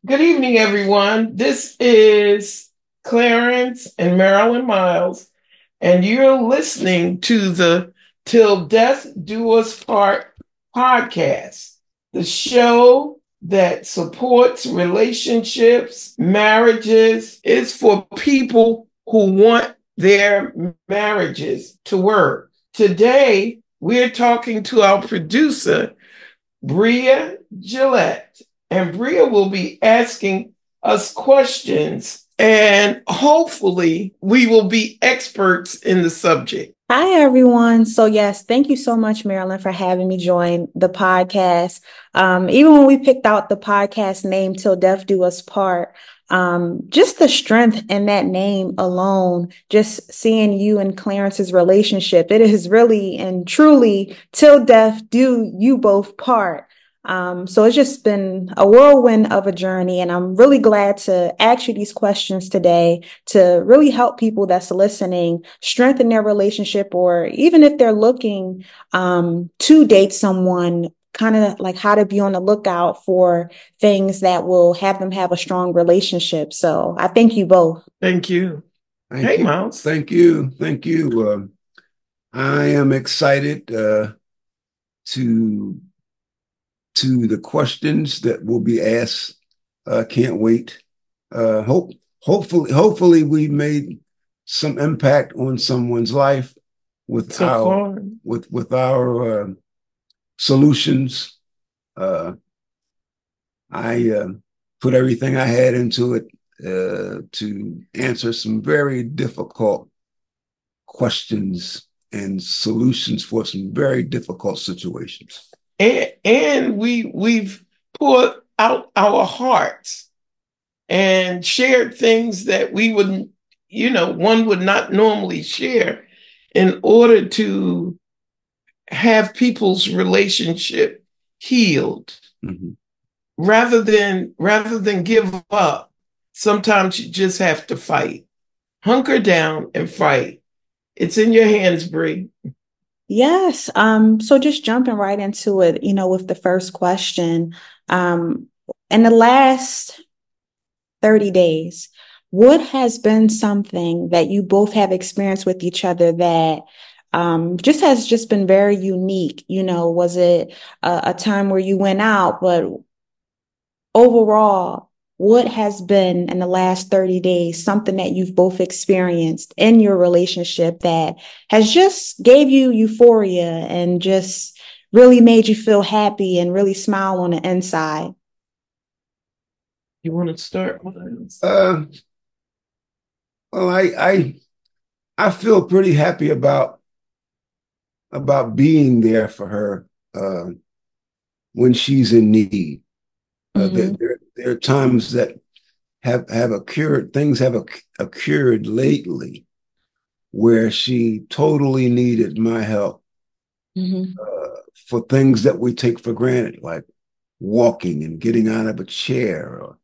Good evening, everyone. This is Clarence and Marilyn Miles, and you're listening to the Till Death Do Us Part podcast, the show that supports relationships, marriages, is for people who want their marriages to work. Today, we're talking to our producer, Bria Gillette. And Bria will be asking us questions, and hopefully, we will be experts in the subject. Hi, everyone. So, yes, thank you so much, Marilyn, for having me join the podcast. Even when we picked out the podcast name, Till Death Do Us Part, just the strength in that name alone, just seeing you and Clarence's relationship, it is really and truly till death do you both part. So it's just been a whirlwind of a journey, and I'm really glad to ask you these questions today to really help people that's listening strengthen their relationship, or even if they're looking to date someone, kind of like how to be on the lookout for things that will have them have a strong relationship. So I thank you both. Thank you. Thank Hey, you. Miles. Thank you. Thank you. I am excited to the questions that will be asked. Can't wait. Hopefully we made some impact on someone's life with So our far. with our solutions. I put everything I had into it to answer some very difficult questions and solutions for some very difficult situations. And we've poured out our hearts and shared things that we wouldn't, one would not normally share in order to have people's relationship healed. Mm-hmm. Rather than give up, sometimes you just have to fight. Hunker down and fight. It's in your hands, Bree. Yes. So just jumping right into it, with the first question. In the last 30 days, what has been something that you both have experienced with each other that just has just been very unique? Was it a time where you went out, but overall, what has been in the last 30 days something that you've both experienced in your relationship that has just gave you euphoria and just really made you feel happy and really smile on the inside? You want to start? Well, I feel pretty happy about being there for her when she's in need. There are times that have occurred, things have occurred lately where she totally needed my help for things that we take for granted, like walking and getting out of a chair, or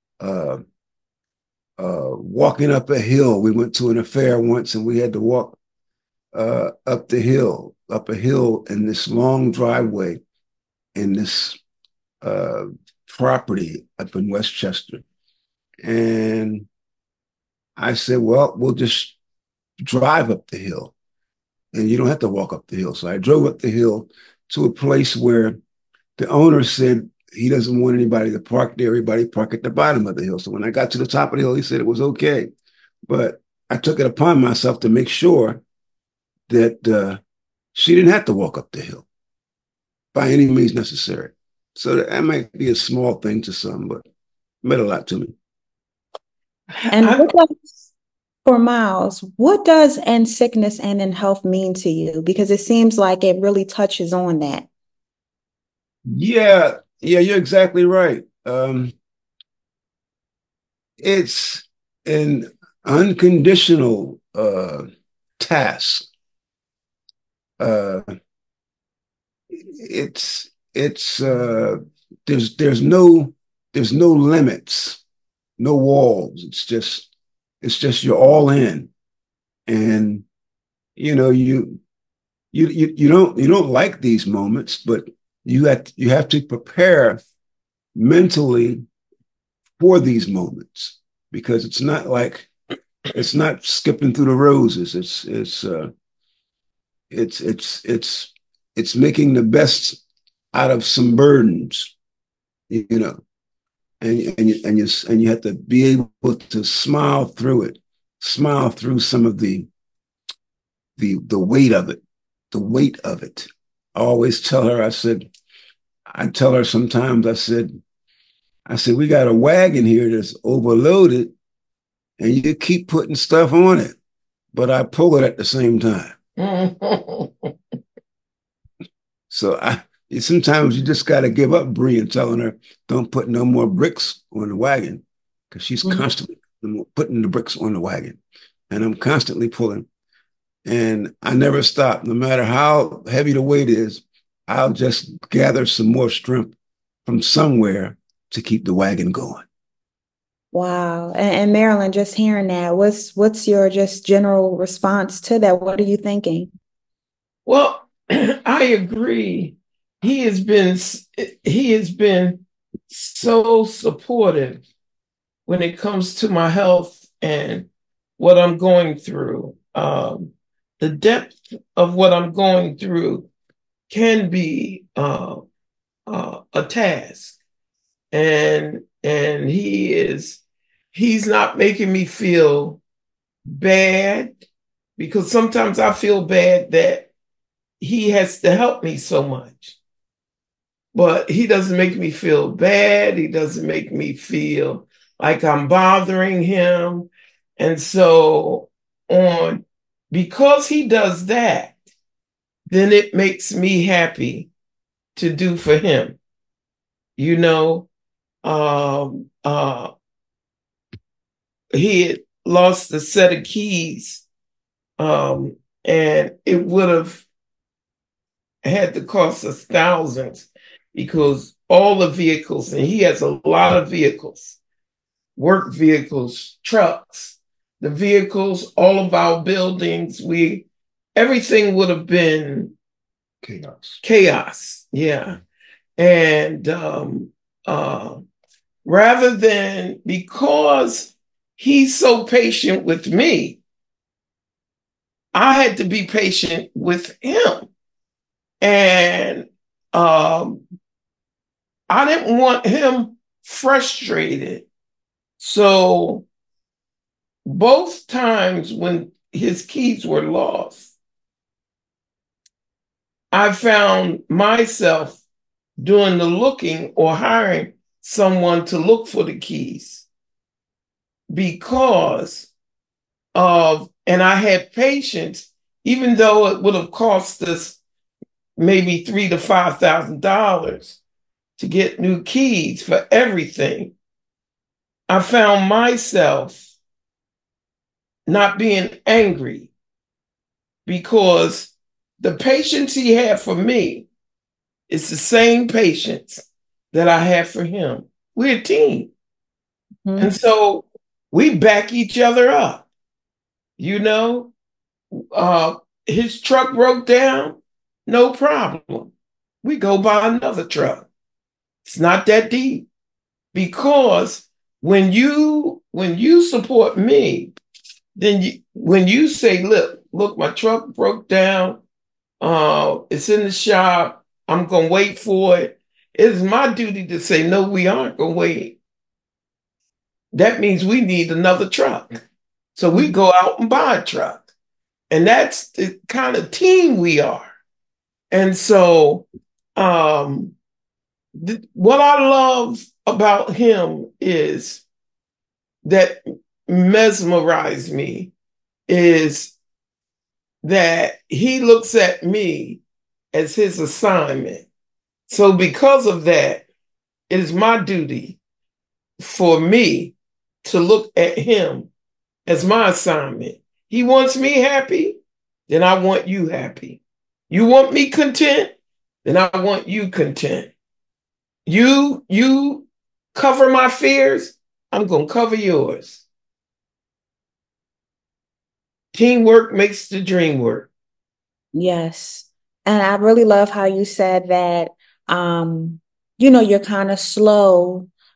walking up a hill. We went to an affair once and we had to walk up a hill in this long driveway in this property up in Westchester. And I said, well, we'll just drive up the hill and you don't have to walk up the hill. So I drove up the hill to a place where the owner said he doesn't want anybody to park there. Everybody park at the bottom of the hill. So when I got to the top of the hill, he said it was okay. But I took it upon myself to make sure that she didn't have to walk up the hill by any means necessary. So that might be a small thing to some, but it meant a lot to me. And for Miles, what does in sickness and in health mean to you? Because it seems like it really touches on that. Yeah, you're exactly right. It's an unconditional task. Uh, it's there's no limits, no walls. It's just you're all in, and you don't like these moments, but you have to prepare mentally for these moments, because it's not skipping through the roses. It's making the best out of some burdens, you know, and you have to be able to smile through it, smile through some of the weight of it, the weight of it. I always tell her, I tell her sometimes, I said, we got a wagon here that's overloaded and you keep putting stuff on it, but I pull it at the same time. So sometimes you just got to give up Bree and telling her, don't put no more bricks on the wagon, because she's constantly putting the bricks on the wagon. And I'm constantly pulling. And I never stop. No matter how heavy the weight is, I'll just gather some more strength from somewhere to keep the wagon going. Wow. And Marilyn, just hearing that, what's your just general response to that? What are you thinking? Well, I agree. He has been so supportive when it comes to my health and what I'm going through. The depth of what I'm going through can be a task, and he's not making me feel bad, because sometimes I feel bad that he has to help me so much. But he doesn't make me feel bad. He doesn't make me feel like I'm bothering him. And so because he does that, then it makes me happy to do for him. You know, he had lost a set of keys, and it would have had to cost us thousands, because all the vehicles, and he has a lot of vehicles, work vehicles, trucks, the vehicles, all of our buildings, everything would have been chaos. Yeah. And rather than, because he's so patient with me, I had to be patient with him. And I didn't want him frustrated. So both times when his keys were lost, I found myself doing the looking or hiring someone to look for the keys, and I had patience, even though it would have cost us maybe $3,000 to $5,000 to get new keys for everything. I found myself not being angry, because the patience he had for me is the same patience that I have for him. We're a team. Mm-hmm. And so we back each other up. You know, his truck broke down, no problem. We go buy another truck. It's not that deep, because when you support me, then when you say, look, my truck broke down, it's in the shop, I'm going to wait for it. It's my duty to say, no, we aren't going to wait. That means we need another truck. So we go out and buy a truck. And that's the kind of team we are. And so what I love about him is that mesmerized me is that he looks at me as his assignment. So because of that, it is my duty for me to look at him as my assignment. He wants me happy, then I want you happy. You want me content, then I want you content. You cover my fears, I'm going to cover yours. Teamwork makes the dream work. Yes. And I really love how you said that, you're kind of slow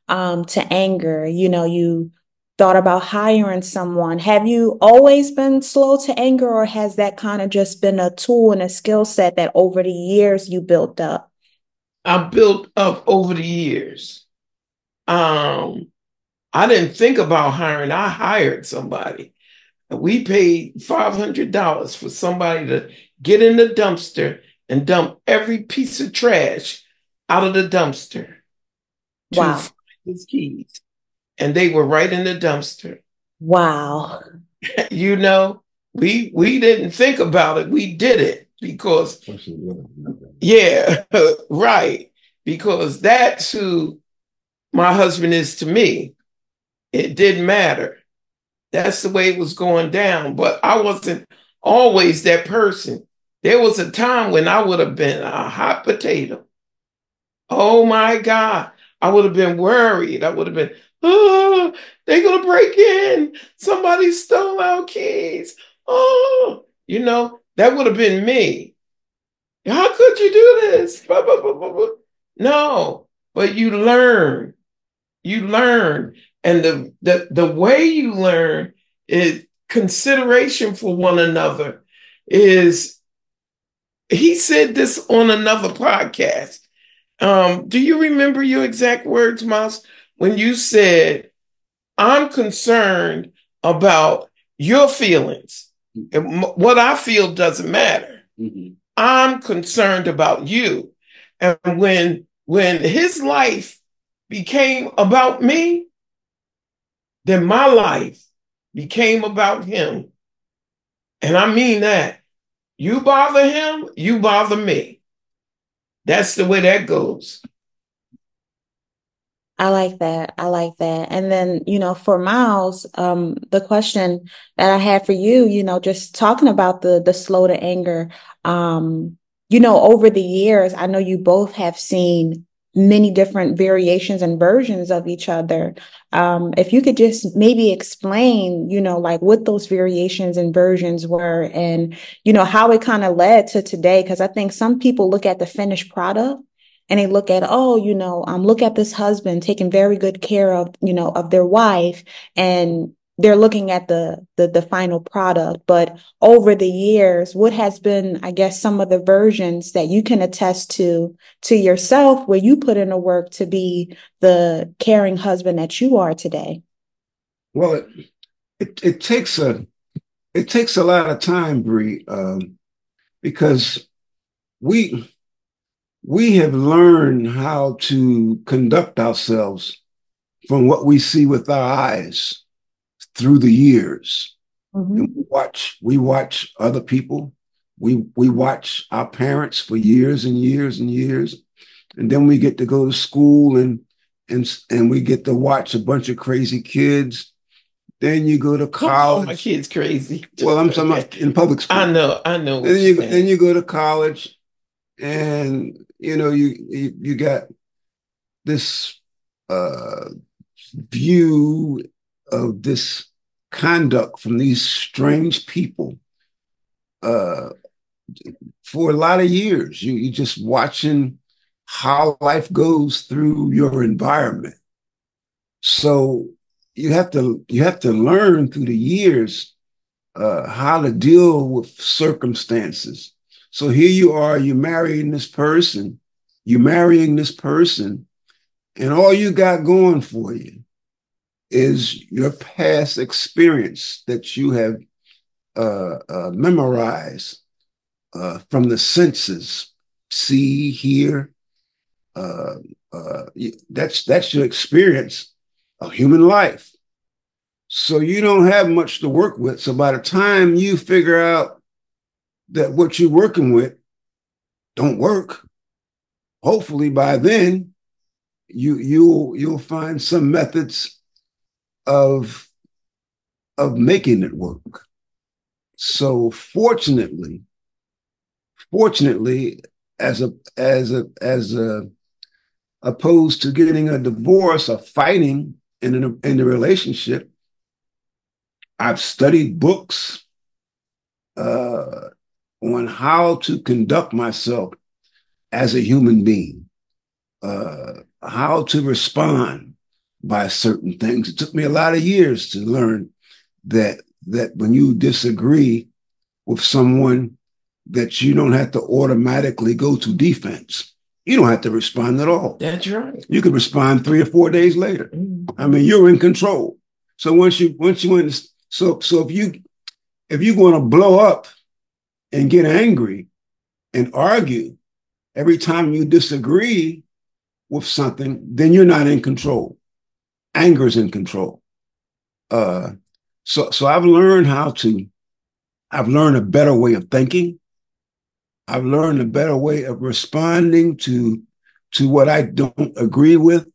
to anger? You thought about hiring someone. Have you always been slow to anger, or has that kind of just been a tool and a skill set that over the years you built up? I built up over the years. Um, I didn't think about hiring. I hired somebody. We paid $500 for somebody to get in the dumpster and dump every piece of trash out of the dumpster to Wow. find his keys. And they were right in the dumpster. Wow. You know, we didn't think about it. We did it because, yeah, right. Because that's who my husband is to me. It didn't matter. That's the way it was going down. But I wasn't always that person. There was a time when I would have been a hot potato. Oh my God. I would have been worried. I would have been, oh, they're going to break in. Somebody stole our keys. Oh, that would have been me. How could you do this? Blah, blah, blah, blah, blah. No, but you learn. You learn. And the way you learn is consideration for one another is, he said this on another podcast. Do you remember your exact words, Miles, when you said, I'm concerned about your feelings. And what I feel doesn't matter. Mm-hmm. I'm concerned about you. And when his life became about me, then my life became about him. And I mean that. You bother him, you bother me. That's the way that goes. I like that. I like that. And then, for Miles, the question that I had for you, just talking about the slow to anger, over the years, I know you both have seen many different variations and versions of each other. If you could just maybe explain, like what those variations and versions were and, how it kind of led to today. Because I think some people look at the finished product and they look at, look at this husband taking very good care of their wife, and they're looking at the final product. But over the years, what has been, I guess, some of the versions that you can attest to yourself, where you put in the work to be the caring husband that you are today? Well, it takes a lot of time, Bree, because we have learned how to conduct ourselves from what we see with our eyes through the years. Mm-hmm. And we watch other people. We watch our parents for years and years and years. And then we get to go to school and we get to watch a bunch of crazy kids. Then you go to college. Oh, my kid's crazy. Well, I'm talking about in public school. I know. Then you go to college, and you got this view of this conduct from these strange people for a lot of years. You just watching how life goes through your environment. So you have to learn through the years how to deal with circumstances. So here you are, you're marrying this person, and all you got going for you is your past experience that you have memorized from the senses. See, hear. That's your experience of human life. So you don't have much to work with. So by the time you figure out that what you're working with don't work, hopefully by then you'll find some methods of making it work. So fortunately, as opposed to getting a divorce or fighting in the relationship, I've studied books on how to conduct myself as a human being, how to respond by certain things. It took me a lot of years to learn that when you disagree with someone, that you don't have to automatically go to defense. You don't have to respond at all. That's right. You could respond 3 or 4 days later. I mean, you're in control. So once you in, so if you're going to blow up and get angry and argue every time you disagree with something, then you're not in control. Anger is in control. So I've learned I've learned a better way of thinking. I've learned a better way of responding to what I don't agree with.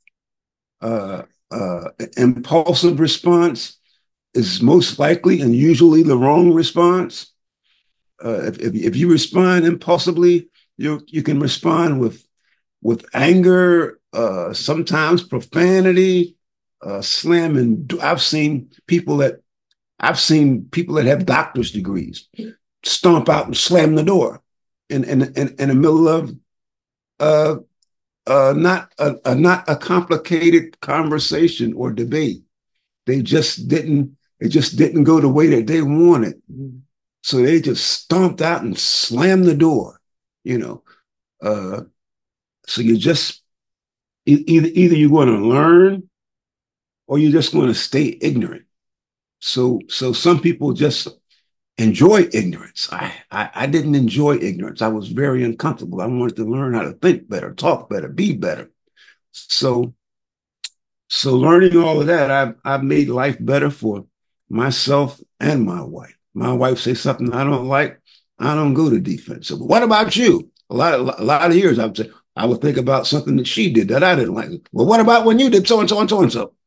Impulsive response is most likely and usually the wrong response. If you respond impulsively, you can respond with anger, sometimes profanity, slamming. I've seen people that have doctor's degrees stomp out and slam the door in the middle of not a complicated conversation or debate. It just didn't go the way that they wanted. So they just stomped out and slammed the door, So you just either you're going to learn or you're just going to stay ignorant. So some people just enjoy ignorance. I didn't enjoy ignorance. I was very uncomfortable. I wanted to learn how to think better, talk better, be better. So learning all of that, I've made life better for myself and my wife. My wife says something I don't like, I don't go to defense. So, what about you? A lot of years I would think about something that she did that I didn't like. Well, what about when you did so and so and so and so?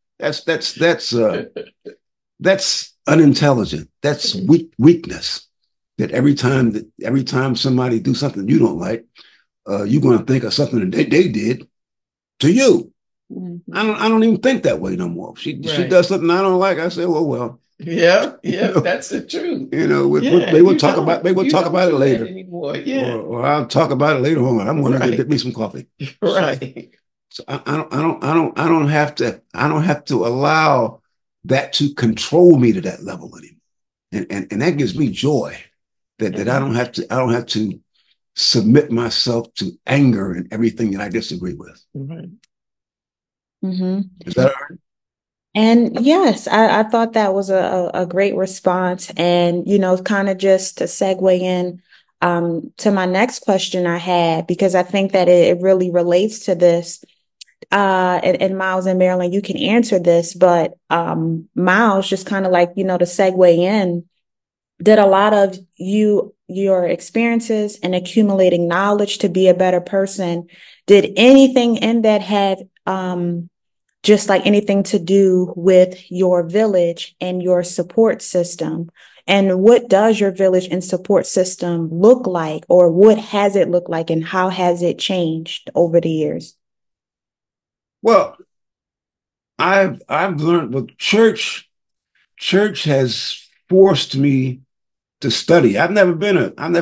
That's unintelligent. That's weakness. That every time somebody do something you don't like, you're going to think of something that they did to you. Mm-hmm. I don't even think that way no more. She does something I don't like. I say, well. Yeah, that's the truth. They will talk about it later. Yeah, or I'll talk about it later on. I'm going to get me some coffee. Right. So I don't have to allow that to control me to that level anymore, and that gives me joy that I don't have to submit myself to anger and everything that I disagree with. Right. Mm-hmm. Is that all right? And yes, I thought that was a great response. And, kind of just to segue in to my next question I had, because I think that it really relates to this. And Miles and Marilyn, you can answer this, but Miles, just kind of like, to segue in, did a lot of your experiences and accumulating knowledge to be a better person, did anything in that have just like anything to do with your village and your support system? And what does your village and support system look like, or what has it looked like, and how has it changed over the years? Well, I've learned with church has forced me to study. I've never been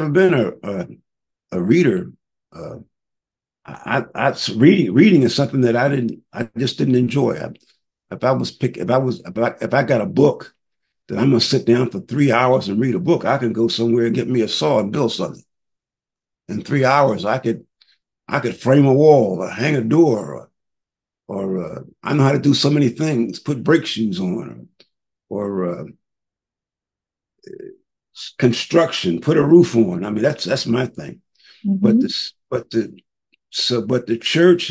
a reader. Reading is something that I just didn't enjoy. If I got a book that I'm going to sit down for 3 hours and read a book, I can go somewhere and get me a saw and build something. In 3 hours, I could frame a wall or hang a door, or I know how to do so many things, put brake shoes on, or construction, put a roof on. I mean, that's my thing. Mm-hmm. But the church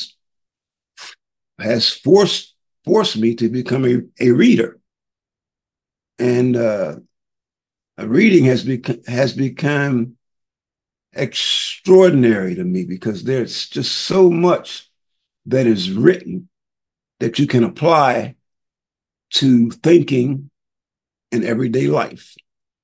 has forced me to become a reader, and reading has become extraordinary to me, because there's just so much that is written that you can apply to thinking in everyday life.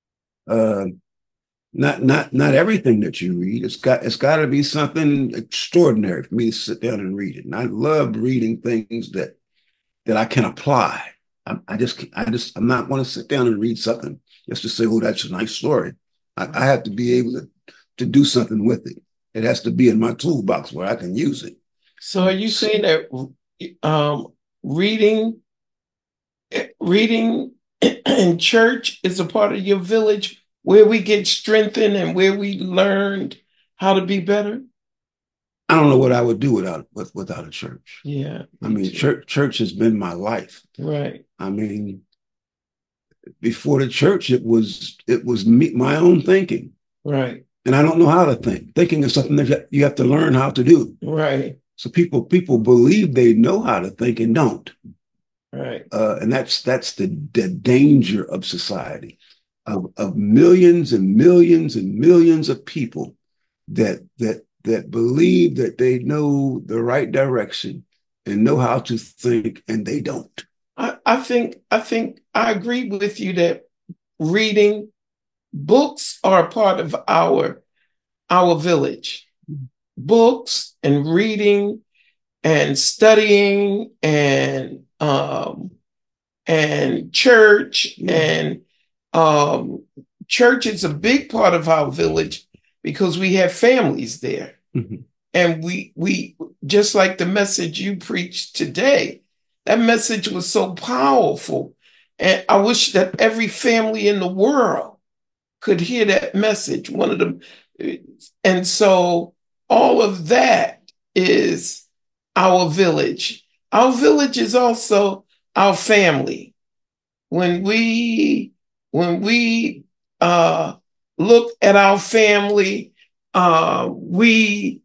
Not everything that you read. It's got to be something extraordinary for me to sit down and read it. And I love reading things that I can apply. I'm not going to sit down and read something just to say, oh, that's a nice story. I have to be able to do something with it. It has to be in my toolbox where I can use it. So are you saying that reading, reading in church is a part of your village where we get strengthened and where we learned how to be better? I don't know what I would do without a church. Yeah. I mean, church has been my life. Right. I mean, before the church, it was me, my own thinking. Right. And I don't know how to think. Thinking is something that you have to learn how to do. Right. So people believe they know how to think and don't. Right. And that's the danger of society, of millions and millions and millions of people that believe that they know the right direction and know how to think, and they don't. I think I agree with you that reading books are a part of our village. Books and reading and studying and church and church is a big part of our village because we have families there. Mm-hmm. And we just like the message you preached today, that message was so powerful. And I wish that every family in the world could hear that message. One of them. And so all of that is our village. Our village is also our family. When we look at our family, we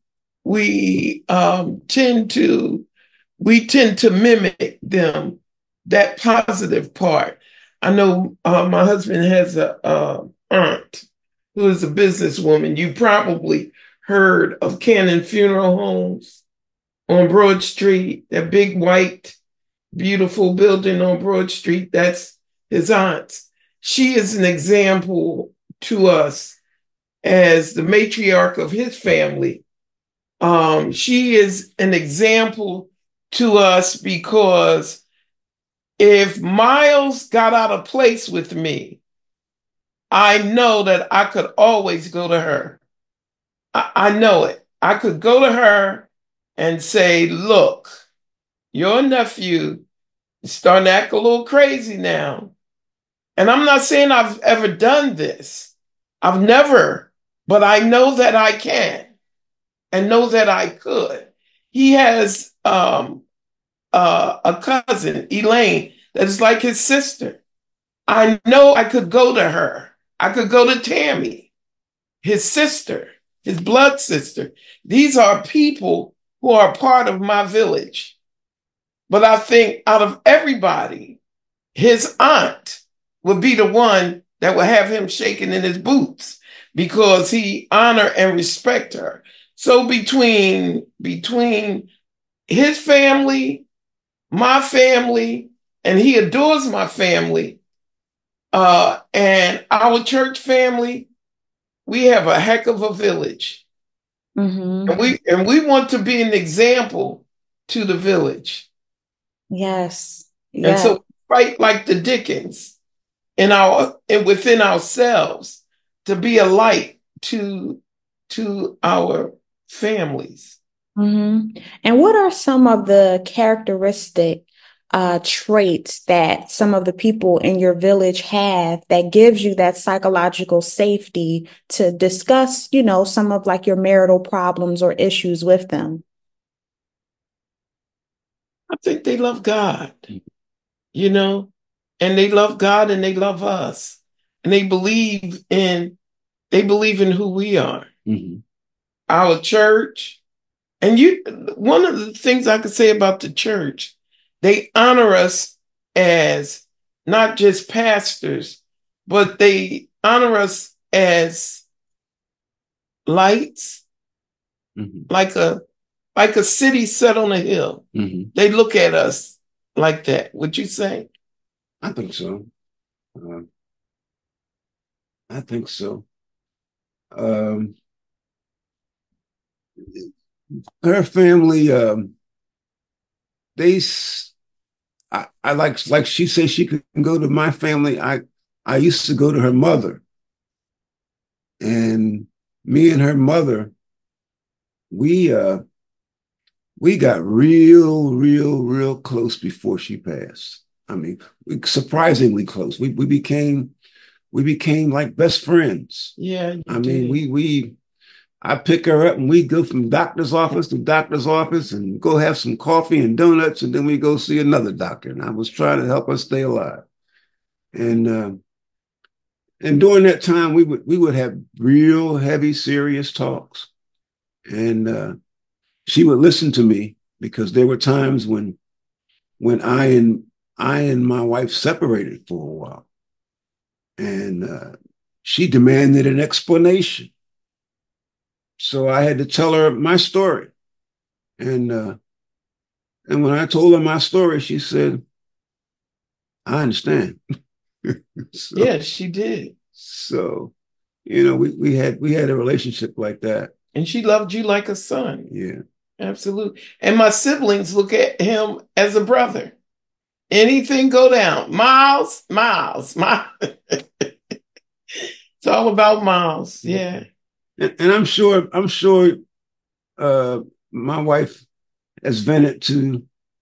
tend to mimic them, that positive part. I know my husband has a aunt who is a businesswoman. You probably heard of Cannon Funeral Homes on Broad Street, that big white, beautiful building on Broad Street. That's his aunt's. She is an example to us as the matriarch of his family. She is an example to us because if Miles got out of place with me, I know that I could always go to her. I know it. I could go to her and say, look, your nephew is starting to act a little crazy now. And I'm not saying I've ever done this. I've never, but I know that I can and know that I could. He has a cousin, Elaine, that is like his sister. I know I could go to her. I could go to Tammy, his sister, his blood sister. These are people who are part of my village. But I think out of everybody, his aunt would be the one that would have him shaking in his boots because he honor and respect her. So between his family, my family, and he adores my family, and our church family, we have a heck of a village. Mm-hmm. And we want to be an example to the village. Yes. And so fight like the Dickens and within ourselves to be a light to our families. Mm-hmm. And what are some of the characteristic traits that some of the people in your village have that gives you that psychological safety to discuss, some of like your marital problems or issues with them? I think they love God, and they love God and they love us, and they believe in who we are. Mm-hmm. Our church, and one of the things I could say about the church, they honor us as not just pastors, but they honor us as lights, mm-hmm. like a city set on a hill. Mm-hmm. They look at us like that. Would you say? I think so. I think so. Her family, I like she said she could go to my family. I used to go to her mother, and me and her mother, we we got real close before she passed. I mean, surprisingly close. We became like best friends. Yeah. I mean, I pick her up and we go from doctor's office to doctor's office and go have some coffee and donuts, and then we go see another doctor. And I was trying to help her stay alive. And during that time, we would have real heavy, serious talks. And she would listen to me, because there were times when I and my wife separated for a while, and she demanded an explanation. So I had to tell her my story, and when I told her my story, she said, "I understand." So, yes, she did. So, we had a relationship like that. And she loved you like a son. Yeah. Absolutely. And my siblings look at him as a brother. Anything go down. Miles. It's all about Miles. Yeah. And I'm sure my wife has vented to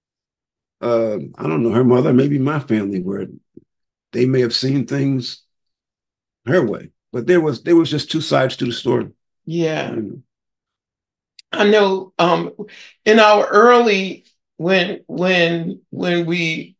I don't know, her mother, maybe my family, where they may have seen things her way. But there was just two sides to the story. Yeah. I know in our early when we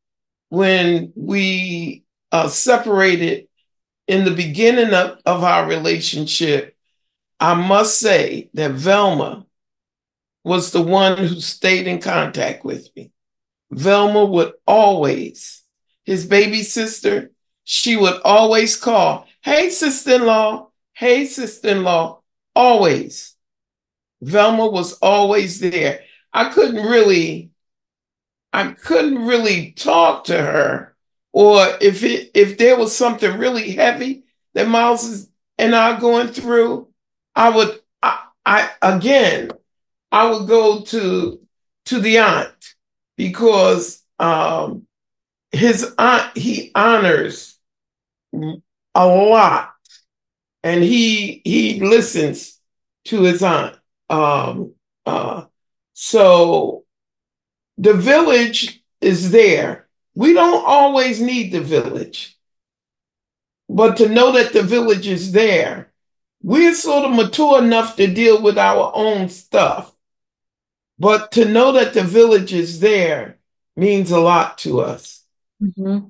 separated in the beginning of our relationship, I must say that Velma was the one who stayed in contact with me. Velma would always, his baby sister, she would always call, "Hey, sister-in-law, hey, sister-in-law," always. Velma was always there. I couldn't really talk to her, or if there was something really heavy that Miles and I going through, I would go to the aunt, because his aunt, he honors a lot, and he listens to his aunt. So the village is there. We don't always need the village, but to know that the village is there, we're sort of mature enough to deal with our own stuff. But to know that the village is there means a lot to us. Mm-hmm.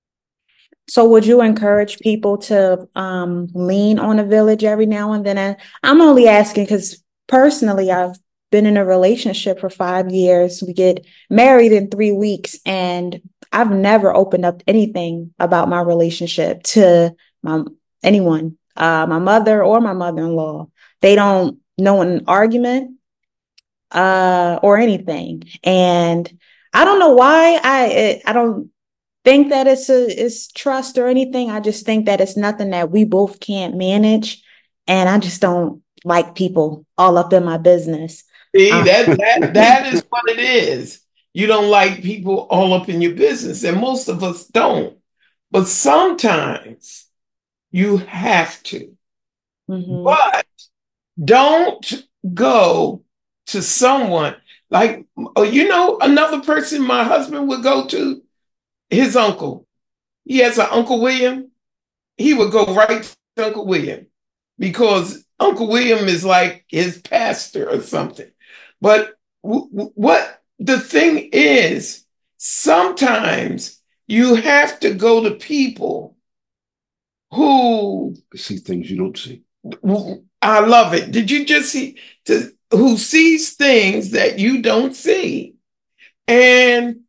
So would you encourage people to lean on a village every now and then? And I'm only asking because personally, I've been in a relationship for 5 years. We get married in 3 weeks, and I've never opened up anything about my relationship to anyone, my mother or my mother-in-law. They don't know an argument or anything. And I don't know why. I don't think that it's trust or anything. I just think that it's nothing that we both can't manage. And I just don't like people all up in my business. See, that is what it is. You don't like people all up in your business, and most of us don't. But sometimes you have to. Mm-hmm. But don't go to someone like, another person my husband would go to, his uncle. He has an Uncle William. He would go right to Uncle William, because Uncle William is like his pastor or something. But what the thing is, sometimes you have to go to people who see things you don't see. I love it. Did you just see who sees things that you don't see? And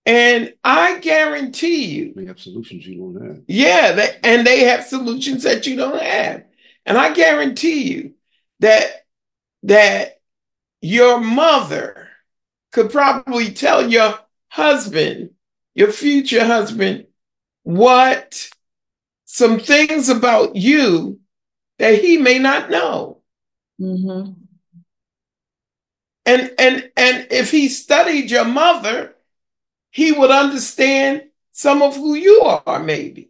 I guarantee you, they have solutions you don't have. Yeah, they have solutions that you don't have. And I guarantee you that your mother could probably tell your husband, your future husband, some things about you that he may not know. Mm-hmm. And if he studied your mother, he would understand some of who you are, maybe,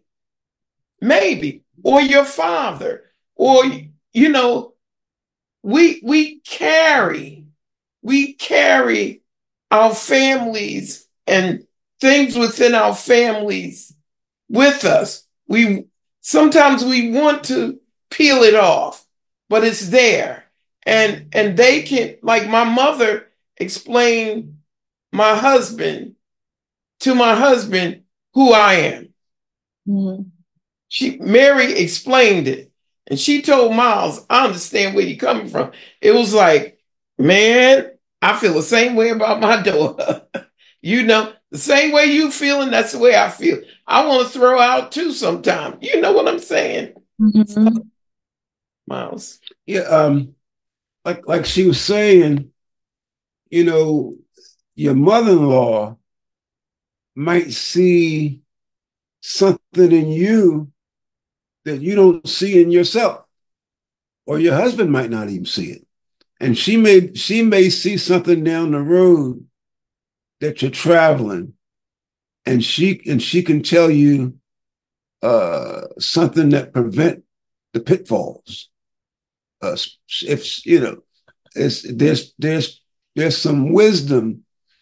or your father, or, we carry our families and things within our families with us. Sometimes we want to peel it off, but it's there. And they can, like my mother explained my husband to my husband who I am. Mm-hmm. Mary explained it. And she told Miles, I understand where you're coming from. It was like, man, I feel the same way about my daughter. The same way you feeling, that's the way I feel. I want to throw out too sometimes. You know what I'm saying? Mm-hmm. Miles. Yeah, like she was saying, your mother-in-law might see something in you that you don't see in yourself, or your husband might not even see it. And she may see something down the road that you're traveling, and she can tell you something that prevent the pitfalls. If there's some wisdom.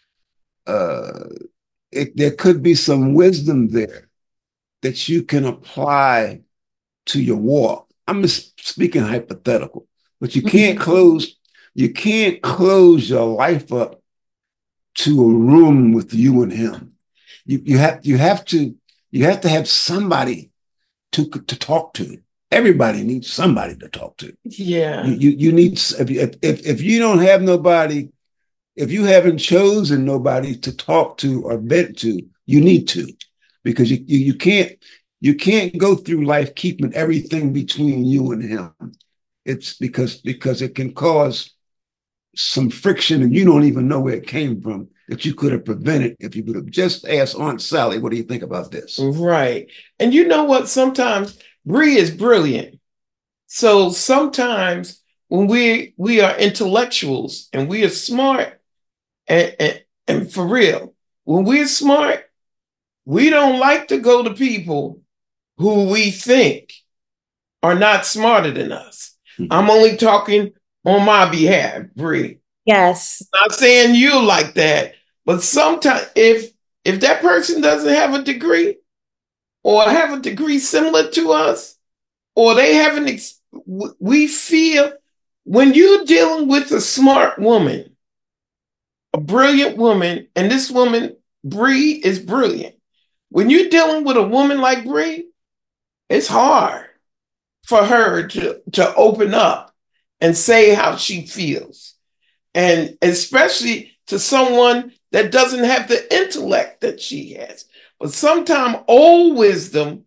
There could be some wisdom there that you can apply to your walk. I'm just speaking hypothetical, but you can't close your life up to a room with you and him. You have to have somebody to talk to. Everybody needs somebody to talk to. Yeah. You need, if you don't have nobody, if you haven't chosen nobody to talk to or vent to, you need to, because you can't go through life keeping everything between you and him. It's because it can cause some friction and you don't even know where it came from, that you could have prevented if you would have just asked Aunt Sally, what do you think about this? Right. And you know what? Sometimes Bree is brilliant. So sometimes when we are intellectuals and we are smart, and for real, when we're smart, we don't like to go to people who we think are not smarter than us. Mm-hmm. I'm only talking on my behalf, Bree. Yes. I'm not saying you like that, but sometimes if that person doesn't have a degree or have a degree similar to us, or they haven't, we feel when you're dealing with a smart woman, a brilliant woman, and this woman, Bree, is brilliant. When you're dealing with a woman like Bree, it's hard for her to open up and say how she feels. And especially to someone that doesn't have the intellect that she has. But sometimes old wisdom,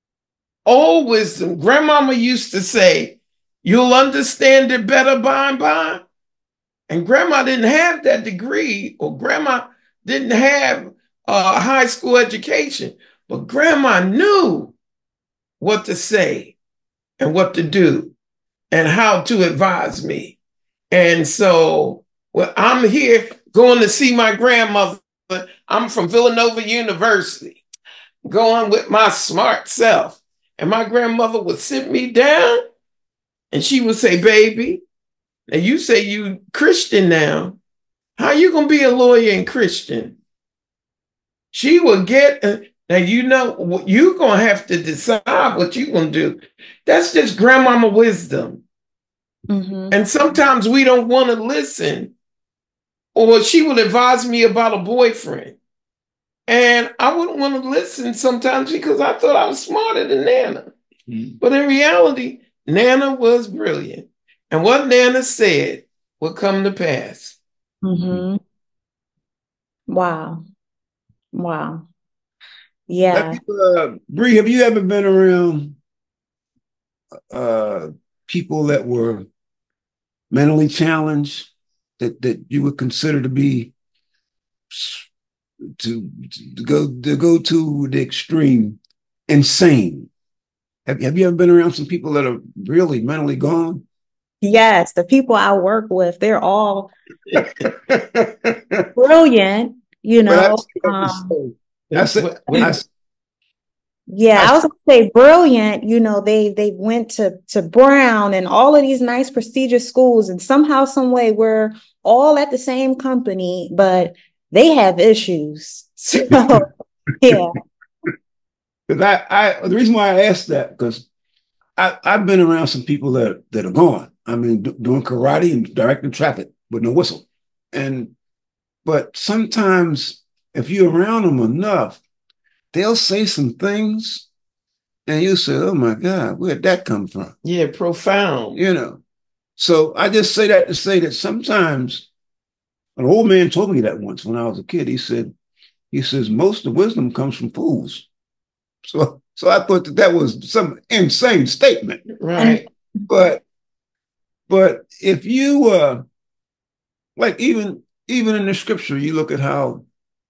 grandmama used to say, you'll understand it better by and by. And grandma didn't have that degree, or grandma didn't have a high school education, but grandma knew what to say and what to do and how to advise me. And so I'm here going to see my grandmother. I'm from Villanova University, going with my smart self. And my grandmother would sit me down and she would say, baby, now you say you Christian now. How you going to be a lawyer and Christian? She will get, now you're going to have to decide what you're going to do. That's just grandmama wisdom. Mm-hmm. And sometimes we don't want to listen. Or she would advise me about a boyfriend. And I wouldn't want to listen sometimes because I thought I was smarter than Nana. Mm-hmm. But in reality, Nana was brilliant. And what Nana said will come to pass. Mm-hmm. Wow. Yeah. Bree, have you ever been around people that were mentally challenged that you would consider to be to go to the extreme, insane? Have you ever been around some people that are really mentally gone? Yes, the people I work with, they're all brilliant, you know. Yeah, I was gonna say brilliant. They went to Brown and all of these nice prestigious schools, and somehow, some way, we're all at the same company, but they have issues. So yeah. Because the reason why I asked that, because I've been around some people that are gone. I mean, doing karate and directing traffic with no whistle. But sometimes if you're around them enough, they'll say some things and you say, oh my God, where'd that come from? Yeah, profound. So I just say that to say that sometimes an old man told me that once when I was a kid. He says, most of the wisdom comes from fools. So I thought that was some insane statement. Right. But if you like even in the scripture, you look at how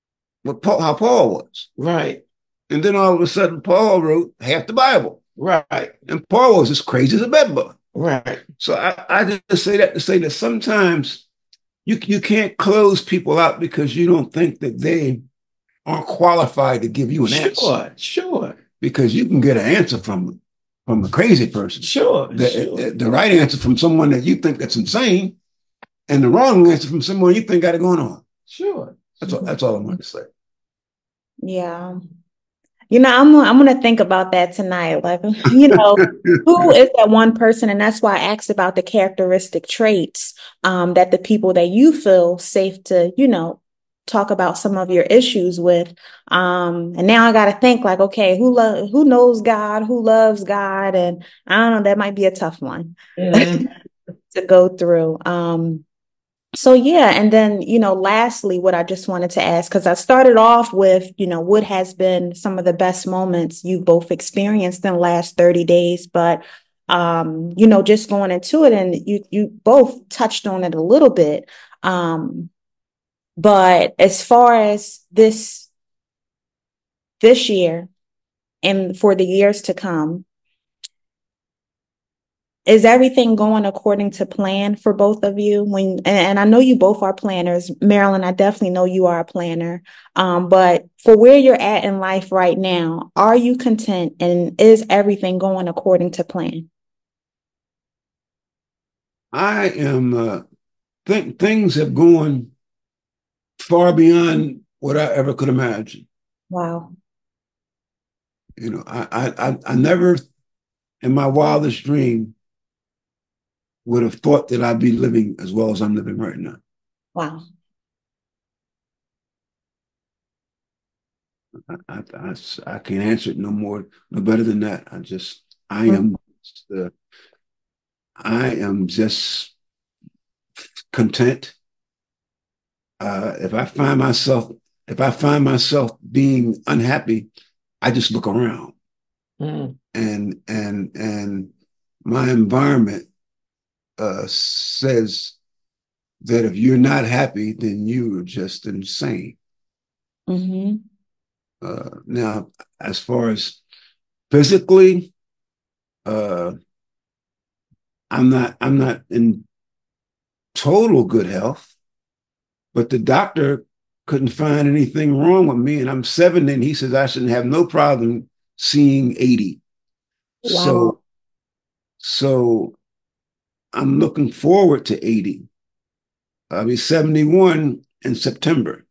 Paul was. Right. And then all of a sudden Paul wrote half the Bible. Right. And Paul was as crazy as a bedbug. Right. So I just say that to say that sometimes you can't close people out because you don't think that they aren't qualified to give you an answer. Sure. Because you can get an answer from a crazy person. Sure. The right answer from someone that you think that's insane, and the wrong answer from someone you think got it going on. Sure. That's all I want to say. Yeah. I'm gonna think about that tonight. Like, who is that one person? And that's why I asked about the characteristic traits that the people that you feel safe to, talk about some of your issues with. And now I gotta think like, okay, who knows God, who loves God? And I don't know, that might be a tough one to go through. So yeah, and then, lastly, what I just wanted to ask, because I started off with, what has been some of the best moments you've both experienced in the last 30 days, but just going into it, and you both touched on it a little bit. But as far as this year and for the years to come, is everything going according to plan for both of you? And I know you both are planners. Marilyn, I definitely know you are a planner. But for where you're at in life right now, are you content, and is everything going according to plan? I am think things have gone far beyond what I ever could imagine. Wow. I never in my wildest dream would have thought that I'd be living as well as I'm living right now. Wow. I can't answer it no better than that. I am just content. If I find myself being unhappy, I just look around, and my environment says that if you're not happy, then you're just insane. Mm-hmm. Now, as far as physically, I'm not in total good health, but the doctor couldn't find anything wrong with me, and I'm 70, and he says I shouldn't have no problem seeing 80. Wow. So I'm looking forward to 80. I'll be 71 in September.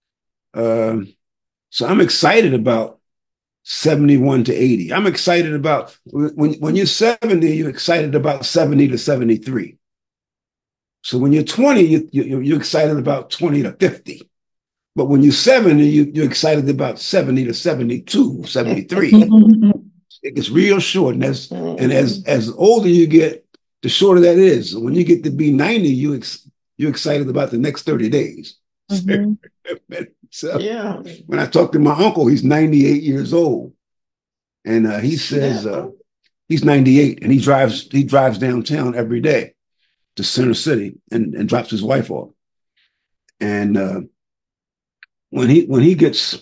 So I'm excited about 71 to 80. I'm excited about when you're 70, you're excited about 70 to 73. So when you're 20, you're excited about 20 to 50. But when you're 70, you're excited about 70 to 72, 73. It gets real short. And as older you get, the shorter that is. When you get to be 90, you're excited about the next 30 days. Mm-hmm. So when I talk to my uncle, he's 98 years old. And he says he's 98 and he drives downtown every day to Center City and drops his wife off. And when he gets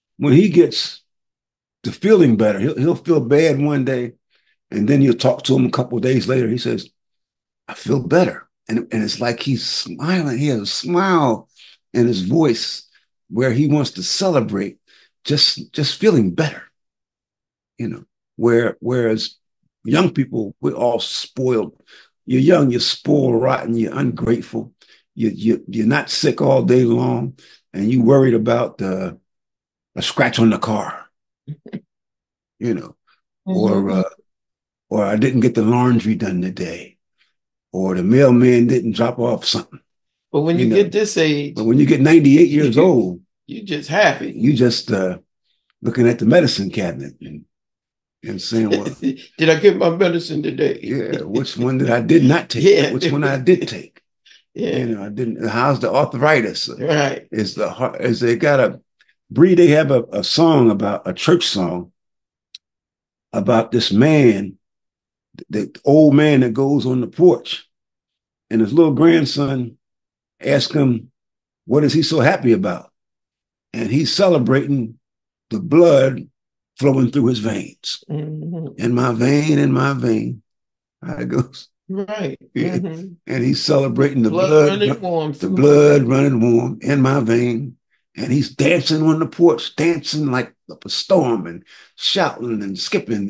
to feeling better, he'll feel bad one day, and then you'll talk to him a couple of days later. He says, "I feel better," and it's like he's smiling. He has a smile in his voice where he wants to celebrate just feeling better. you know, whereas young people, we're all spoiled. You're young, you're spoiled rotten, you're ungrateful, you're not sick all day long, and you worried about a scratch on the car, you know, Mm-hmm. or I didn't get the laundry done today, or the mailman didn't drop off something, But when you you know. get this age, But when you get 98 years old, you just happy. you just looking at the medicine cabinet and saying, well, did I get my medicine today? yeah, which one did I did not take? Yeah. Which one I did take? Yeah. You know, I didn't. How's the arthritis? Right. Is the heart? Is they got a Bree? They have a song about a church song about this man, the old man that goes on the porch, and his little grandson asks him, "What is he so happy about?" And he's celebrating the blood flowing through his veins. Mm-hmm. In my vein, in my vein. How it goes. Right. Mm-hmm. And he's celebrating the blood running warm in my vein. And he's dancing on the porch, dancing like up a storm and shouting and skipping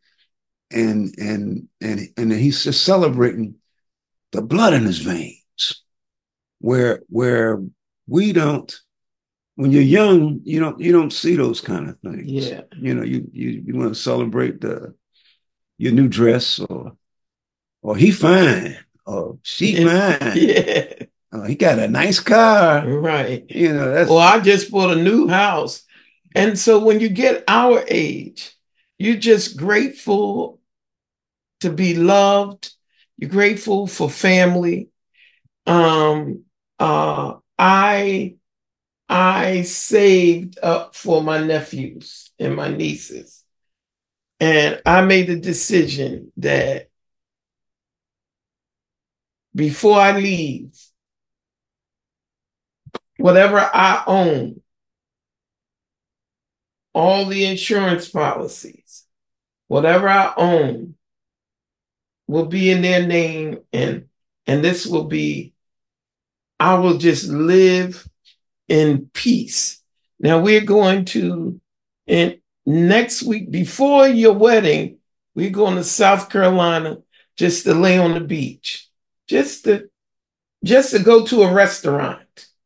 and he's just celebrating the blood in his veins. Where we don't, when you're young, you don't see those kind of things. Yeah. You know, you want to celebrate your new dress or he fine or she fine. Yeah. He got a nice car. Right. You know, that's well, I just bought a new house. And so when you get our age, you're just grateful to be loved. You're grateful for family. I saved up for my nephews and my nieces. And I made the decision that before I leave, whatever I own, all the insurance policies, whatever I own will be in their name. And this will be, I will just live in peace. Now we're going to, and next week before your wedding, we're going to South Carolina just to lay on the beach, just to go to a restaurant,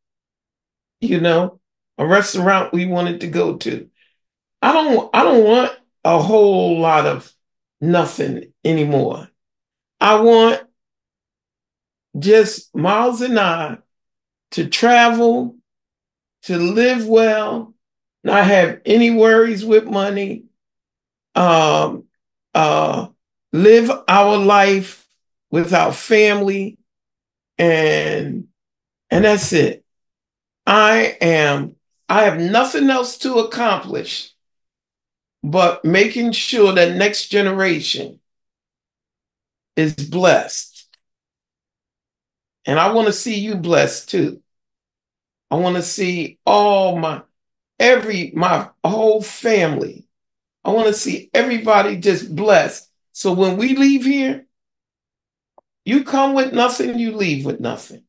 a restaurant we wanted to go to. I don't want a whole lot of nothing anymore. I want just Miles and I to travel, to live well, not have any worries with money, live our life with our family, and that's it. I have nothing else to accomplish but making sure that next generation is blessed. And I want to see you blessed too. I want to see all my whole family. I want to see everybody just blessed. So when we leave here, you come with nothing, you leave with nothing.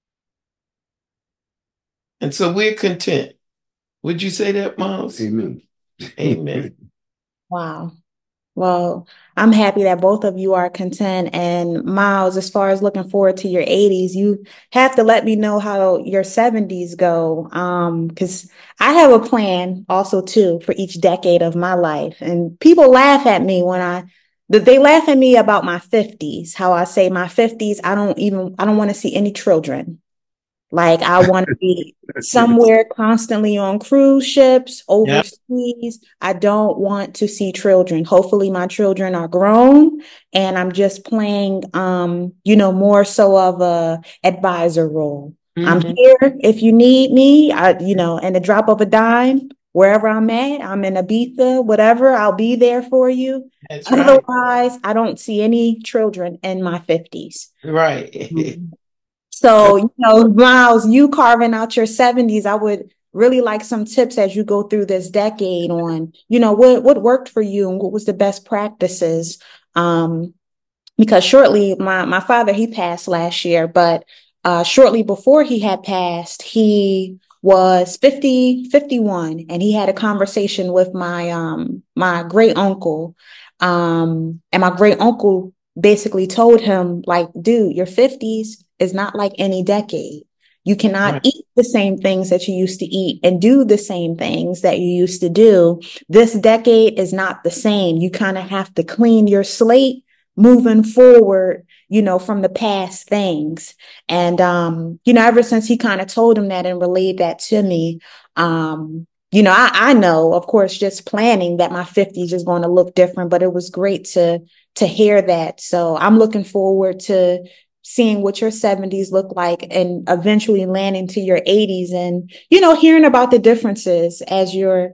And so we're content. Would you say that, Miles? Amen. Amen. Wow. Well, I'm happy that both of you are content. And Miles, as far as looking forward to your 80s, you have to let me know how your 70s go. Because I have a plan also too for each decade of my life. And people laugh at me they laugh at me about my 50s, how I say my 50s, I don't want to see any children. Like I want to be somewhere constantly on cruise ships, overseas. Yep. I don't want to see children. Hopefully my children are grown and I'm just playing, more so of a advisor role. Mm-hmm. I'm here if you need me, and the drop of a dime, wherever I'm at, I'm in Ibiza, whatever, I'll be there for you. That's otherwise, right. I don't see any children in my 50s. Right. Mm-hmm. So, Miles, you carving out your 70s, I would really like some tips as you go through this decade on, what worked for you and what was the best practices. Because shortly, my father, he passed last year, but shortly before he had passed, he was 51, and he had a conversation with my great uncle. And my great uncle basically told him, like, dude, your 50s is not like any decade. You cannot eat the same things that you used to eat and do the same things that you used to do. This decade is not the same. You kind of have to clean your slate moving forward, from the past things. And, ever since he kind of told him that and relayed that to me, I know, of course, just planning that my 50s is going to look different, but it was great to hear that. So I'm looking forward to seeing what your 70s look like and eventually landing to your 80s and, hearing about the differences as you're,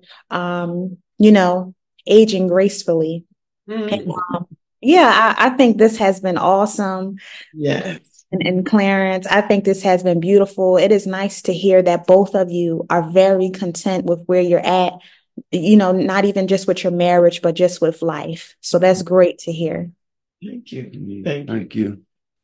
aging gracefully. And, I think this has been awesome. Yes. And Clarence, I think this has been beautiful. It is nice to hear that both of you are very content with where you're at, not even just with your marriage, but just with life. So that's great to hear. Thank you. Thank you.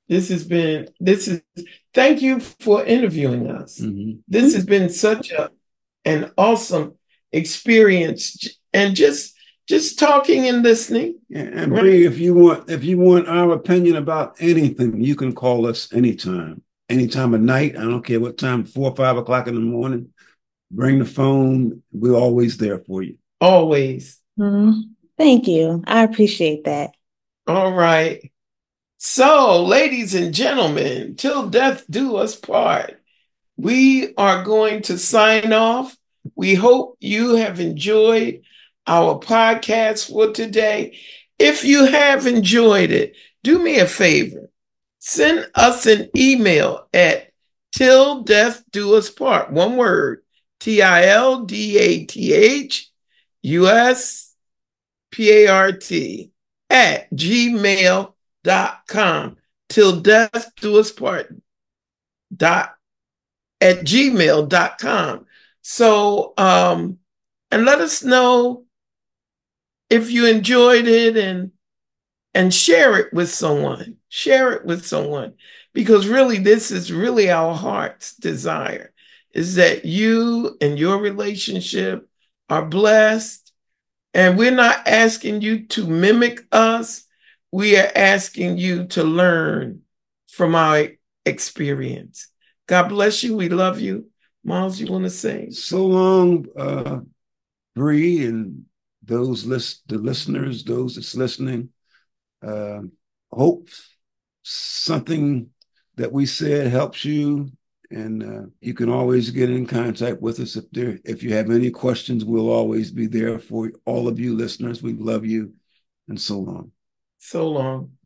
Thank you for interviewing us. Mm-hmm. This has been such an awesome experience, and just talking and listening. And Bree, if you want our opinion about anything, you can call us anytime of night. I don't care what time, 4 or 5 o'clock in the morning. Bring the phone. We're always there for you. Always. Mm-hmm. Thank you. I appreciate that. All right. So, ladies and gentlemen, till death do us part. We are going to sign off. We hope you have enjoyed our podcast for today. If you have enjoyed it, do me a favor. Send us an email at till death do us part. One word, TILDATHUSPART @gmail.com. Till death do us part @gmail.com. So, and let us know if you enjoyed it, and share it with someone. Share it with someone, because really, this is really our heart's desire, is that you and your relationship are blessed. And we're not asking you to mimic us. We are asking you to learn from our experience. God bless you. We love you. Miles, you want to say? So long, Bree, and the listeners, those that's listening. Hope something that we said helps you, and you can always get in contact with us if you have any questions. We'll always be there for all of you listeners. We love you, and so long. So long.